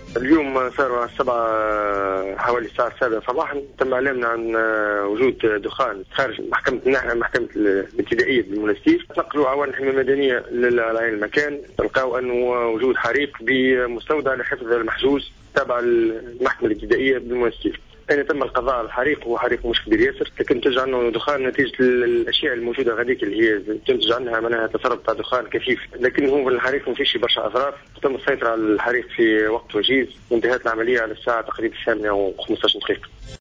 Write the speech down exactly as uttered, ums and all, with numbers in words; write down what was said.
اليوم صاروا السبعة حوالي الساعة السابعة صباحا تم إعلامنا عن وجود دخان خارج محكمة محكمة الابتدائية بالمنستير. نقلوا عوان حماية مدنية للمكان، لقاو أنه وجود حريق بمستودع لحفظ المحجوز تابع المحكمة الابتدائية بالمنستير. يعني تم القضاء على الحريق، وهو حريق مش كبير ياسر، لكن تنتج عنه دخان نتيجة الأشياء الموجودة غاديك اللي هي تنتج عنها منها تسرب تاع دخان كثيف، لكن هو الحريق ما فيش برشا أضرار. تم السيطرة على الحريق في وقت وجيز، وانتهت العملية على الساعة تقريبا الثامنة وخمسة عشر دقيقة.